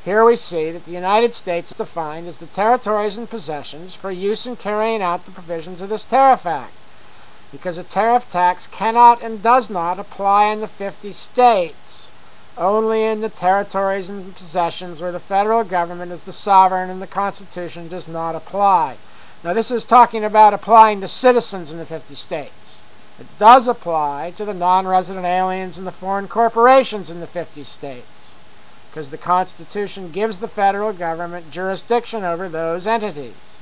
Here we see that the United States is defined as the territories and possessions for use in carrying out the provisions of this Tariff Act, because a tariff tax cannot and does not apply in the 50 states, only in the territories and possessions where the federal government is the sovereign and the Constitution does not apply. Now, this is talking about applying to citizens in the 50 states. It does apply to the non-resident aliens and the foreign corporations in the 50 states, because the Constitution gives the federal government jurisdiction over those entities.